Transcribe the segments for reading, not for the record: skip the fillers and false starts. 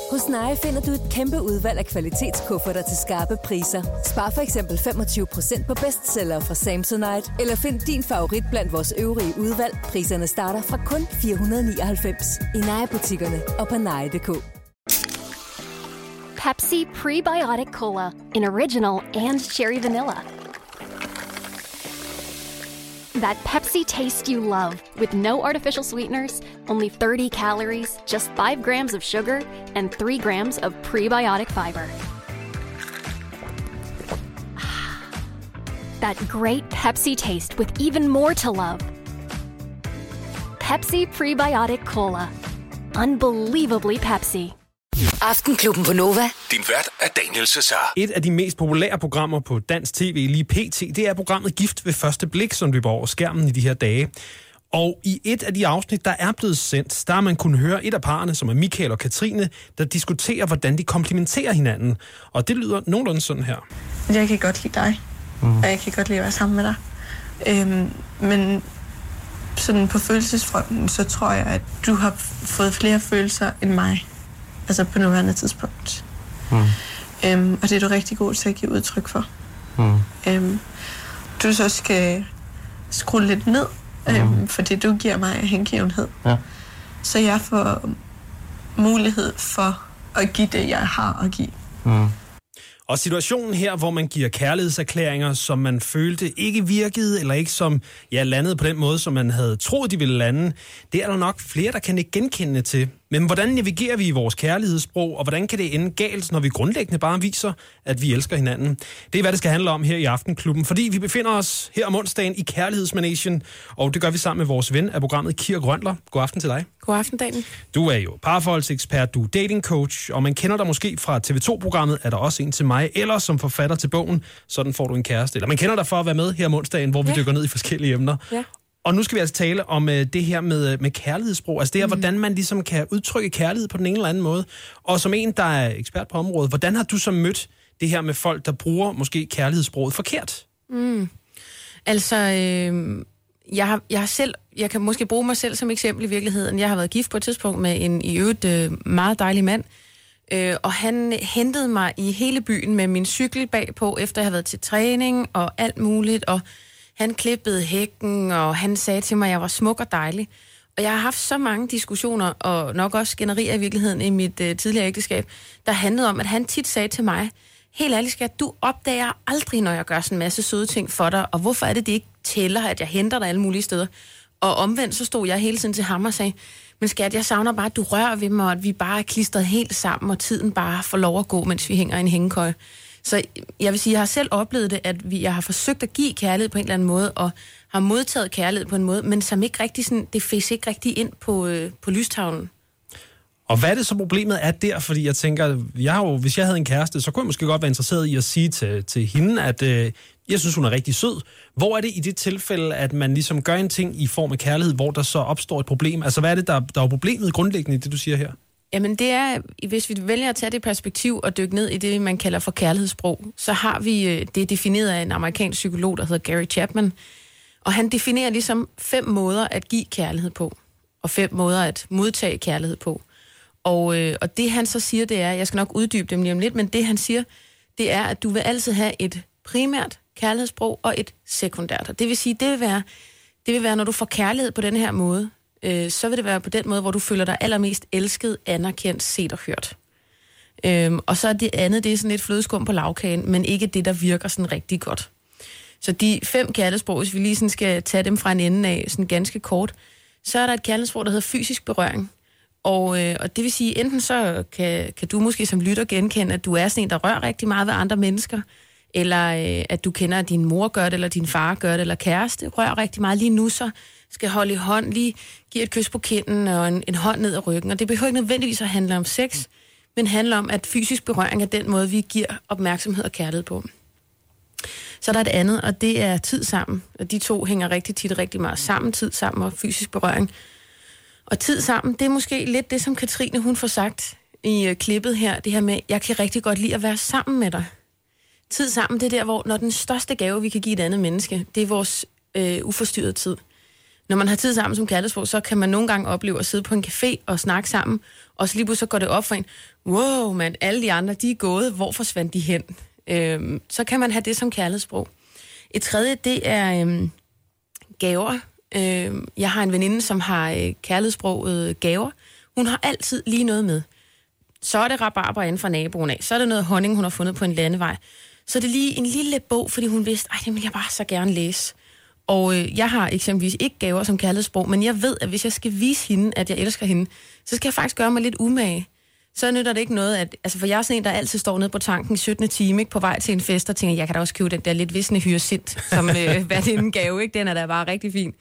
Hos Naja finder du et kæmpe udvalg af kvalitetskufferter til skarpe priser. Spar for eksempel 25% på bestsellere fra Samsonite, eller find din favorit blandt vores øvrige udvalg. Priserne starter fra kun 499 i Naja-butikkerne og på naja.dk. Pepsi Prebiotic Cola in original and cherry vanilla. That Pepsi taste you love, with no artificial sweeteners, only 30 calories, just 5 grams of sugar, and 3 grams of prebiotic fiber. That great Pepsi taste with even more to love. Pepsi Prebiotic Cola. Unbelievably Pepsi. Aftenklubben på Nova. Din vært er Daniel Cesar. Et af de mest populære programmer på dansk tv lige pt, det er programmet Gift ved første blik, som løber over skærmen i de her dage. Og i et af de afsnit, der er blevet sendt, der har man kunnet høre et af parerne, som er Michael og Katrine, der diskuterer, hvordan de komplementerer hinanden. Og det lyder nogenlunde sådan her. Jeg kan godt lide dig, og jeg kan godt lide at være sammen med dig. Men sådan på følelsesfronten, så tror jeg, at du har fået flere følelser end mig. Altså på nuværende tidspunkt. Og det er du rigtig god til at give udtryk for. Du så skal skrue lidt ned, fordi du giver mig hengivenhed. Ja. Så jeg får mulighed for at give det, jeg har at give. Og situationen her, hvor man giver kærlighedserklæringer, som man følte ikke virkede, eller ikke som landede på den måde, som man havde troet, de ville lande, det er der nok flere, der kan ikke genkende til. Men hvordan navigerer vi i vores kærlighedssprog, og hvordan kan det ende galt, når vi grundlæggende bare viser, at vi elsker hinanden? Det er, hvad det skal handle om her i Aftenklubben, fordi vi befinder os her om onsdagen i Kærlighedsmanagen, og det gør vi sammen med vores ven af programmet, Kira Grønler. God aften til dig. God aften, Daniel. Du er jo parforholdsekspert, du er datingcoach, og man kender dig måske fra TV2-programmet, er der også en til mig, eller som forfatter til bogen, Sådan får du en kæreste. Eller man kender dig for at være med her om onsdagen, hvor vi dykker ned i forskellige emner. Ja. Og nu skal vi altså tale om det her med kærlighedssprog. Altså det her, hvordan man ligesom kan udtrykke kærlighed på den ene eller anden måde. Og som en, der er ekspert på området, hvordan har du så mødt det her med folk, der bruger måske kærlighedssproget forkert? Altså, jeg kan måske bruge mig selv som eksempel i virkeligheden. Jeg har været gift på et tidspunkt med en i øvrigt meget dejlig mand. Og han hentede mig i hele byen med min cykel bagpå, efter jeg havde været til træning og alt muligt, og han klippede hækken, og han sagde til mig, at jeg var smuk og dejlig. Og jeg har haft så mange diskussioner, og nok også skænderier i virkeligheden i mit tidligere ægteskab, der handlede om, at han tit sagde til mig, helt ærligt skat, du opdager aldrig, når jeg gør sådan en masse søde ting for dig, og hvorfor er det ikke tæller, at jeg henter dig alle mulige steder? Og omvendt så stod jeg hele tiden til ham og sagde, men skat, jeg savner bare, at du rører ved mig, og at vi bare er klistret helt sammen, og tiden bare får lov at gå, mens vi hænger i en hængekøje. Så jeg vil sige, jeg har selv oplevet det, at jeg har forsøgt at give kærlighed på en eller anden måde, og har modtaget kærlighed på en måde, men som ikke rigtig sådan, det fæs ikke rigtig ind på lystavlen. Og hvad er det så problemet er der? Fordi jeg tænker, hvis jeg havde en kæreste, så kunne jeg måske godt være interesseret i at sige til hende, at jeg synes, hun er rigtig sød. Hvor er det i det tilfælde, at man ligesom gør en ting i form af kærlighed, hvor der så opstår et problem? Altså, hvad er det, der er problemet grundlæggende i det, du siger her? Jamen, det er, hvis vi vælger at tage det perspektiv og dykke ned i det, man kalder for kærlighedssprog, så har vi det defineret af en amerikansk psykolog, der hedder Gary Chapman. Og han definerer ligesom 5 måder at give kærlighed på, og 5 måder at modtage kærlighed på. Og det han så siger, det er, jeg skal nok uddybe dem lige om lidt, men det han siger, det er, at du vil altid have et primært kærlighedssprog og et sekundært. Og det vil sige, det vil være, når du får kærlighed på den her måde, så vil det være på den måde, hvor du føler dig allermest elsket, anerkendt, set og hørt. Og så er det andet, det er sådan lidt flødeskum på lagkagen, men ikke det, der virker sådan rigtig godt. Så de 5 kærlighedssprog, hvis vi lige sådan skal tage dem fra en ende af, sådan ganske kort, så er der et kærlighedssprog, der hedder fysisk berøring. Og det vil sige, enten så kan du måske som lytter genkende, at du er sådan en, der rører rigtig meget ved andre mennesker, eller at du kender, at din mor gør det, eller din far gør det, eller kæreste rører rigtig meget lige nu, så skal holde i hånd, lige give et kys på kinden og en hånd ned ad ryggen. Og det behøver ikke nødvendigvis at handle om sex, men handler om, at fysisk berøring er den måde, vi giver opmærksomhed og kærlighed på. Så er der et andet, og det er tid sammen. Og de to hænger rigtig tit rigtig meget sammen, tid sammen og fysisk berøring. Og tid sammen, det er måske lidt det, som Katrine hun får sagt i klippet her, det her med, jeg kan rigtig godt lide at være sammen med dig. Tid sammen, det er der, hvor når den største gave, vi kan give et andet menneske, det er vores uforstyrrede tid. Når man har tid sammen som kærlighedssprog, så kan man nogle gange opleve at sidde på en café og snakke sammen, og så lige pludselig så går det op for en, wow, man, alle de andre, de er gået, hvor forsvandt de hen? Så kan man have det som kærlighedssprog. Et tredje, det er gaver. Jeg har en veninde, som har kærlighedssproget gaver. Hun har altid lige noget med. Så er det rabarber inden fra naboen af. Så er det noget honning, hun har fundet på en landevej. Så er det lige en lille bog, fordi hun vidste, det vil jeg bare så gerne læse. Og jeg har eksempelvis ikke gaver som kærlighedssprog, men jeg ved, at hvis jeg skal vise hende, at jeg elsker hende, så skal jeg faktisk gøre mig lidt umage. Så nytter det ikke noget, for jeg er sådan en, der altid står nede på tanken 17. time, ikke, på vej til en fest, og tænker, jeg kan da også købe den der lidt visne hyacint, som hvad det er en gave, ikke? Den er da bare rigtig fin.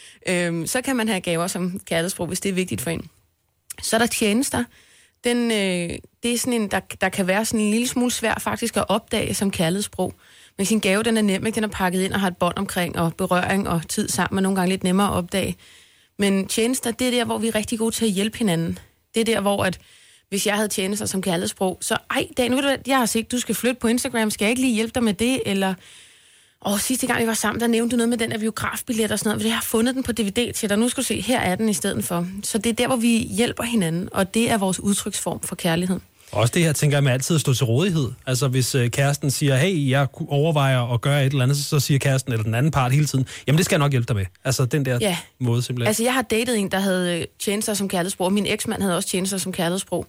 Så kan man have gaver som kærlighedssprog, hvis det er vigtigt for en. Så er der tjenester. Det er sådan en, der kan være sådan en lille smule svær faktisk at opdage som kærlighedssprog. Men sin gave, den er nem, ikke? Den er pakket ind og har et bånd omkring, og berøring og tid sammen, og nogle gange lidt nemmere at opdage. Men tjenester, det er der, hvor vi er rigtig gode til at hjælpe hinanden. Det er der, hvor at hvis jeg havde tjenester som kærlighedssprog, så Dan, ved du hvad, jeg har set, du skal flytte på Instagram, skal jeg ikke lige hjælpe dig med det? Eller, sidste gang vi var sammen, der nævnte du noget med den der biografbillet og sådan noget, for jeg har fundet den på DVD til dig, nu skal du se, her er den i stedet for. Så det er der, hvor vi hjælper hinanden, og det er vores udtryksform for kærlighed. Også det her, tænker jeg, med altid at stå til rådighed. Altså hvis kæresten siger, hey, jeg overvejer at gøre et eller andet, så siger kæresten eller den anden part hele tiden, jamen det skal jeg nok hjælpe dig med. Altså den der måde simpelthen. Altså jeg har datet en, der havde tjenester som kærlighedssprog, og min eksmand havde også tjenester som kærlighedssprog.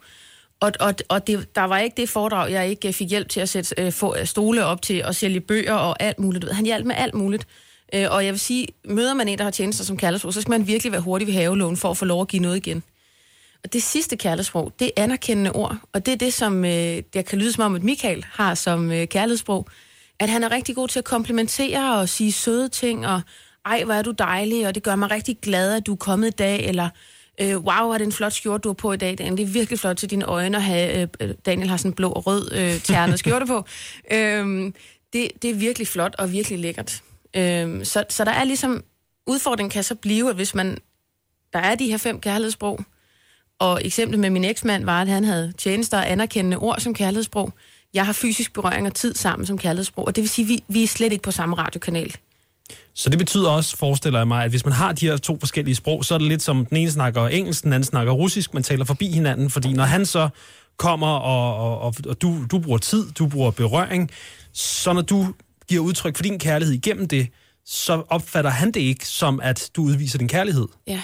Og der var ikke det foredrag, jeg ikke fik hjælp til at sætte stole op til og sælge bøger og alt muligt. Han hjalp med alt muligt. Og jeg vil sige, møder man en, der har tjenester som kærlighedssprog, så skal man virkelig være hurtig ved havelån for at få lov at give noget igen. Og det sidste kærlighedssprog, det er anerkendende ord. Og det er det, som det kan lyde som om, at Michael har som kærlighedssprog. At han er rigtig god til at komplimentere og sige søde ting, og ej, hvor er du dejlig, og det gør mig rigtig glad, at du er kommet i dag, eller wow, er det en flot skjorte, du har på i dag, Dan. Det er virkelig flot til dine øjne at have, Daniel har sådan en blå og rød ternet skjorte på. Det er virkelig flot og virkelig lækkert. Så der er ligesom, udfordringen kan så blive, at hvis der er de her 5 kærlighedssprog, og eksemplet med min eksmand var, at han havde tjenester og anerkendende ord som kærlighedssprog. Jeg har fysisk berøring og tid sammen som kærlighedssprog, og det vil sige, at vi er slet ikke på samme radiokanal. Så det betyder også, forestiller jeg mig, at hvis man har de her 2 forskellige sprog, så er det lidt som, den ene snakker engelsk, den anden snakker russisk, man taler forbi hinanden, fordi når han så kommer, og du bruger tid, du bruger berøring, så når du giver udtryk for din kærlighed igennem det, så opfatter han det ikke som, at du udviser din kærlighed. Ja.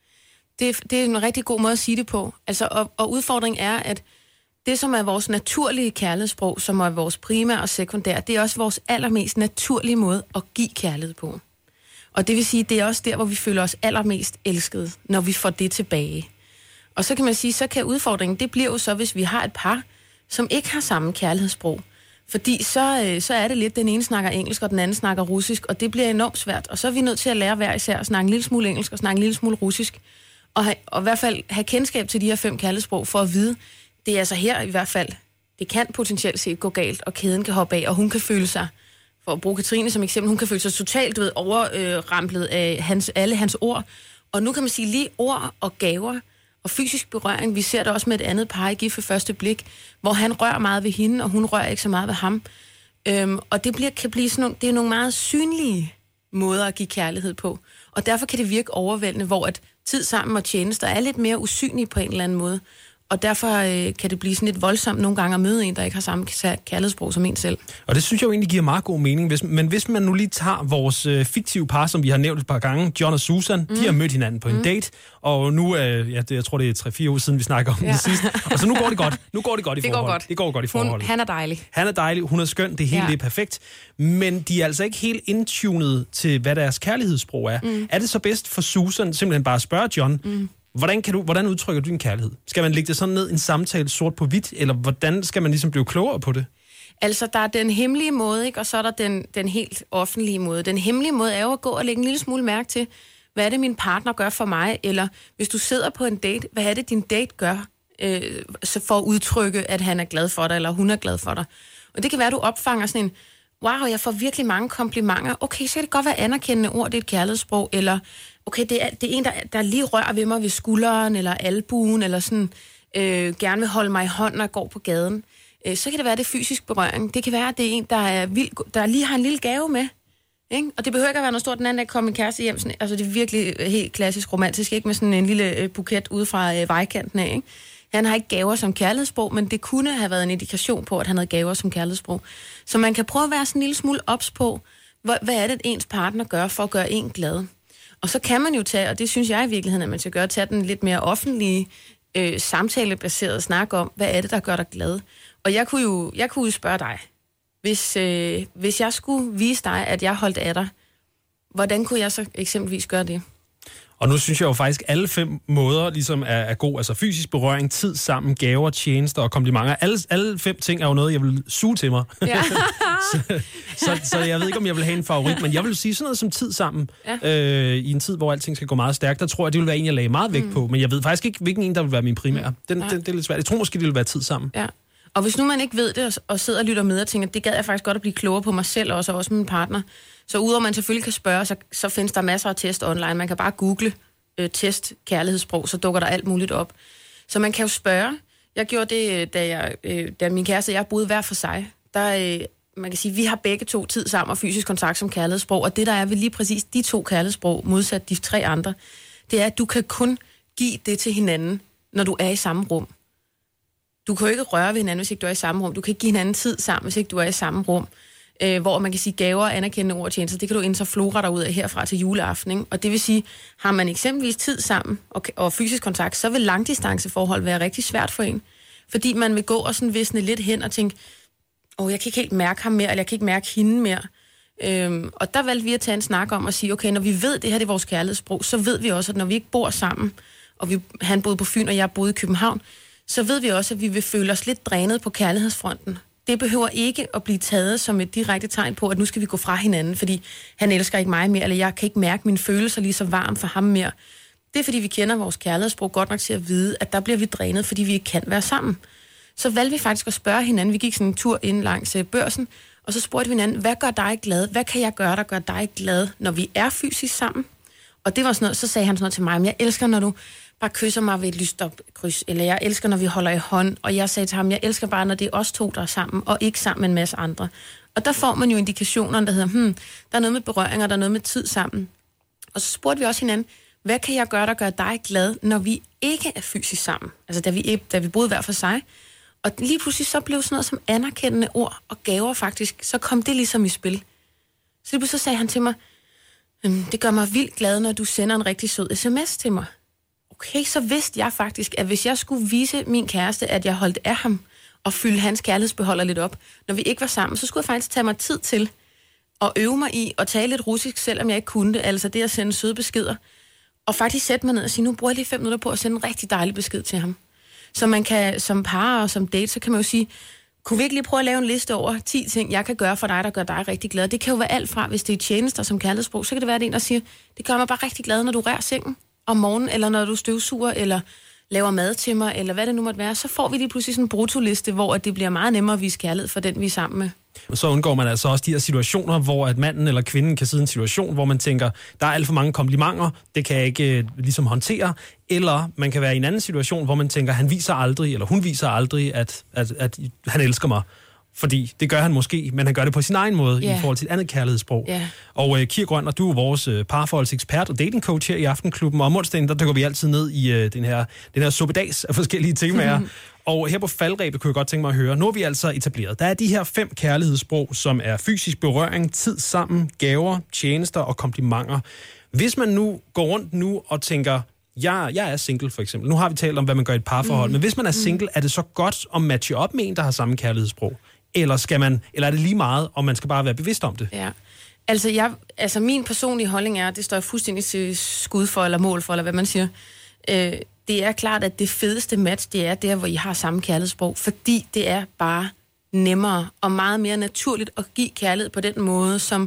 Det er en rigtig god måde at sige det på. Altså, og udfordringen er, at det, som er vores naturlige kærlighedssprog, som er vores primære og sekundære, det er også vores allermest naturlige måde at give kærlighed på. Og det vil sige, det er også der, hvor vi føler os allermest elskede, når vi får det tilbage. Og så kan man sige, så kan udfordringen, det bliver jo så, hvis vi har et par, som ikke har samme kærlighedssprog. Fordi så er det lidt, den ene snakker engelsk, og den anden snakker russisk, og det bliver enormt svært. Og så er vi nødt til at lære hver især at snakke en lille smule engelsk og snakke en lille smule russisk. Og i hvert fald have kendskab til de her 5 kærlighedssprog for at vide, det er altså her i hvert fald, det kan potentielt set gå galt, og kæden kan hoppe af, og hun kan føle sig, for at bruge Katrine som eksempel, hun kan føle sig totalt overramplet af alle hans ord. Og nu kan man sige lige ord og gaver og fysisk berøring. Vi ser det også med et andet par i Gift ved første blik, hvor han rører meget ved hende, og hun rører ikke så meget ved ham. Og det kan blive sådan nogle, det er nogle meget synlige måder at give kærlighed på. Og derfor kan det virke overvældende, hvor at tid sammen og tjenester er lidt mere usynlige på en eller anden måde. Og derfor kan det blive sådan lidt voldsomt nogle gange at møde en, der ikke har samme kærlighedssprog som en selv. Og det synes jeg jo egentlig giver meget god mening. Men hvis man nu lige tager vores fiktive par, som vi har nævnt et par gange, John og Susan, de har mødt hinanden på en date, og nu, jeg tror det er 3-4 år siden, vi snakker om det sidst. Og så nu går det godt. Nu går det godt i forholdet. Det går godt i forholdet. Han er dejlig. Han er dejlig, hun er skøn, det hele det er perfekt. Men de er altså ikke helt indtunet til, hvad deres kærlighedssprog er. Er det så bedst for Susan simpelthen bare at spørge John, hvordan udtrykker du din kærlighed? Skal man lægge det sådan ned, en samtale sort på hvidt, eller hvordan skal man ligesom blive klogere på det? Altså, der er den hemmelige måde, ikke? Og så er der den helt offentlige måde. Den hemmelige måde er jo at gå og lægge en lille smule mærke til, hvad er det, min partner gør for mig? Eller hvis du sidder på en date, hvad er det, din date gør så for at udtrykke, at han er glad for dig, eller hun er glad for dig? Og det kan være, at du opfanger sådan en, wow, jeg får virkelig mange komplimenter. Okay, så kan det godt være anerkendende ord, det er et kærlighedssprog, eller okay, det er en, der lige rører ved mig ved skulderen, eller albuen, eller sådan, gerne vil holde mig i hånden, når jeg går på gaden. Så kan det være, det er fysisk berøring. Det kan være, at det er en, der lige har en lille gave med. Ikke? Og det behøver ikke at være noget stort. Den anden dag kom min kæreste hjem, sådan, altså det er virkelig helt klassisk romantisk, ikke? Med sådan en lille buket ude fra vejkanten af, ikke? Han har ikke gaver som kærlighedssprog, men det kunne have været en indikation på, at han havde gaver som kærlighedssprog. Så man kan prøve at være sådan en lille smule ops på, hvad er det, ens partner gør for at gøre en glad. Og så kan man jo tage, og det synes jeg i virkeligheden, at man skal gøre, tage den lidt mere offentlige, samtalebaserede snak om, hvad er det, der gør dig glad. Og jeg kunne jo spørge dig, hvis jeg skulle vise dig, at jeg holdt af dig, hvordan kunne jeg så eksempelvis gøre det? Og nu synes jeg jo faktisk, at alle 5 måder ligesom er god. Altså fysisk berøring, tid sammen, gaver, tjenester og komplimenter. Alle 5 ting er jo noget, jeg vil suge til mig. Ja. så jeg ved ikke, om jeg vil have en favorit, men jeg vil sige sådan noget som tid sammen. Ja. I en tid, hvor alting skal gå meget stærkt, der tror jeg, det vil være en, jeg lagde meget vægt på. Men jeg ved faktisk ikke, hvilken en, der vil være min primære. Det er lidt svært. Jeg tror måske, det vil være tid sammen. Ja. Og hvis nu man ikke ved det, og sidder og lytter med og tænker, det gad jeg faktisk godt at blive klogere på mig selv, og også min partner, så udover man selvfølgelig kan spørge, så findes der masser af test online. Man kan bare google test kærlighedssprog, så dukker der alt muligt op. Så man kan jo spørge. Jeg gjorde det, da min kæreste og jeg boede hver for sig. Man kan sige, vi har begge 2 tid sammen og fysisk kontakt som kærlighedssprog, og det der er ved lige præcis de 2 kærlighedssprog, modsat de 3 andre, det er, at du kan kun give det til hinanden, når du er i samme rum. Du kan jo ikke røre ved hinanden, hvis ikke du er i samme rum. Du kan ikke give hinanden tid sammen, hvis ikke du er i samme rum. Hvor man kan sige gaver, anerkendende ord, tjenester, det kan du interflora dig ud af herfra til juleaften. Ikke? Og det vil sige, har man eksempelvis tid sammen og fysisk kontakt, så vil langdistanceforhold være rigtig svært for en. Fordi man vil gå og sådan visne lidt hen og tænke, jeg kan ikke helt mærke ham mere, eller jeg kan ikke mærke hende mere. Og der valgte vi at tage en snak om at sige, okay, når vi ved, det her det er vores kærlighedssprog, så ved vi også, at når vi ikke bor sammen, og han boede på Fyn, og jeg boede i København, så ved vi også, at vi vil føle os lidt drænet på kærlighedsfronten. Det behøver ikke at blive taget som et direkte tegn på, at nu skal vi gå fra hinanden, fordi han elsker ikke mig mere, eller jeg kan ikke mærke mine følelser lige så varmt for ham mere. Det er, fordi vi kender vores kærlighedssprog godt nok til at vide, at der bliver vi drænet, fordi vi ikke kan være sammen. Så valgte vi faktisk at spørge hinanden. Vi gik sådan en tur ind langs Børsen, og så spurgte vi hinanden, hvad gør dig glad? Hvad kan jeg gøre, der gør dig glad, når vi er fysisk sammen? Og det var sådan noget, så sagde han sådan noget til mig, men jeg elsker, når du bare kysser mig ved et lysstopkryds, eller jeg elsker, når vi holder i hånd, og jeg sagde til ham, jeg elsker bare, når det er os 2, der er sammen, og ikke sammen med en masse andre. Og der får man jo indikationerne, der hedder, der er noget med berøringer, der er noget med tid sammen. Og så spurgte vi også hinanden, hvad kan jeg gøre, der gør dig glad, når vi ikke er fysisk sammen? Altså da vi boede hver for sig. Og lige pludselig så blev sådan noget som anerkendende ord og gaver faktisk, så kom det ligesom i spil. Så lige pludselig sagde han til mig, det gør mig vildt glad, når du sender en rigtig sød sms til mig. Okay, så vidste jeg faktisk, at hvis jeg skulle vise min kæreste, at jeg holdt af ham, og fylde hans kærlighedsbeholder lidt op, når vi ikke var sammen, så skulle jeg faktisk tage mig tid til at øve mig i at tale lidt russisk, selvom jeg ikke kunne det, altså det at sende søde beskeder, og faktisk sætte mig ned og sige, nu bruger jeg lige 5 minutter på at sende en rigtig dejlig besked til ham. Så man kan, som par og som date, så kan man jo sige, kunne vi ikke lige prøve at lave en liste over 10 ting, jeg kan gøre for dig, der gør dig rigtig glad? Det kan jo være alt fra, hvis det er tjenester som kærlighedssprog, så kan det være, at en, der siger, det gør mig bare rigtig glad, når du rører sengen om morgenen, eller når du støvsuger, eller laver mad til mig, eller hvad det nu måtte være, så får vi lige pludselig sådan en bruttoliste, hvor det bliver meget nemmere at vise kærlighed for den, vi er sammen med. Og så undgår man altså også de her situationer, hvor at manden eller kvinden kan sidde i en situation, hvor man tænker, der er alt for mange komplimenter, det kan jeg ikke ligesom håndtere. Eller man kan være i en anden situation, hvor man tænker, han viser aldrig, eller hun viser aldrig, at han elsker mig. Fordi det gør han måske, men han gør det på sin egen måde i forhold til et andet kærlighedssprog. Og Kira Grønner, du er vores parforholdsekspert og datingcoach her i Aftenklubben. Og om onsdagen, der dykker vi altid ned i den her suppedags af forskellige temaer. Og her på faldrebet kunne jeg godt tænke mig at høre, nu er vi altså etableret. Der er de her 5 kærlighedssprog, som er fysisk berøring, tid sammen, gaver, tjenester og komplimenter. Hvis man nu går rundt nu og tænker, jeg er single for eksempel. Nu har vi talt om, hvad man gør i et parforhold. Men hvis man er single, er det så godt at matche op med en, der har samme kærlighedssprog? Eller er det lige meget, og man skal bare være bevidst om det? Ja. Altså min personlige holdning er, det står jeg fuldstændig til skud for, eller mål for, eller hvad man siger. Det er klart, at det fedeste match, det er der, hvor I har samme kærlighedssprog, fordi det er bare nemmere og meget mere naturligt at give kærlighed på den måde, som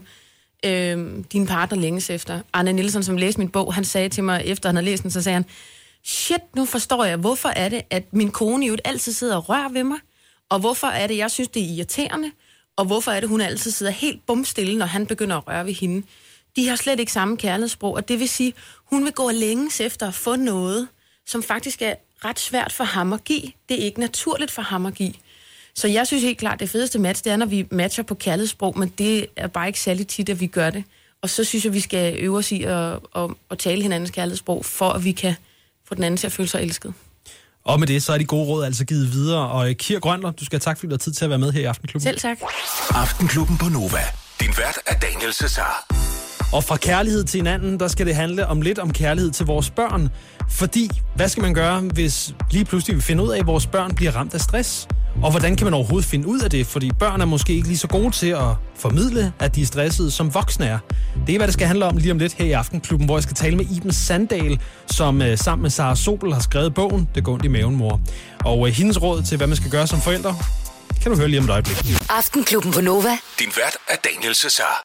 din partner længes efter. Arne Nielsen, som læste min bog, han sagde til mig, efter han havde læst den, så sagde han, shit, nu forstår jeg, hvorfor er det, at min kone jo altid sidder og rører ved mig, og hvorfor er det, jeg synes, det er irriterende, og hvorfor er det, hun altid sidder helt bumstille, når han begynder at røre ved hende. De har slet ikke samme kærlighedssprog, og det vil sige, hun vil gå længes efter at få noget, som faktisk er ret svært for ham at give. Det er ikke naturligt for ham at give. Så jeg synes helt klart, det fedeste match, det er, når vi matcher på kærlighedssprog, men det er bare ikke særlig tit, at vi gør det. Og så synes jeg, vi skal øve os i at tale hinandens kærlighedssprog, for at vi kan få den anden til at føle sig elsket. Og med det, så er de gode råd altså givet videre. Og Kira Grønler, du skal have tak, fordi du har tid til at være med her i Aftenklubben. Selv tak. Aftenklubben på Nova. Din vært er Daniel Cesar. Og fra kærlighed til hinanden, der skal det handle lidt om kærlighed til vores børn. Fordi, hvad skal man gøre, hvis lige pludselig vi finder ud af, at vores børn bliver ramt af stress? Og hvordan kan man overhovedet finde ud af det? Fordi børn er måske ikke lige så gode til at formidle, at de er stressede, som voksne er. Det er, hvad det skal handle om lige om lidt her i Aftenklubben, hvor jeg skal tale med Iben Sandahl, som sammen med Sara Sobel har skrevet bogen Det går ondt i maven, mor. Og hendes råd til, hvad man skal gøre som forældre, kan du høre lige om et øjeblik. Aftenklubben på Nova. Din vært er Daniel Cesar.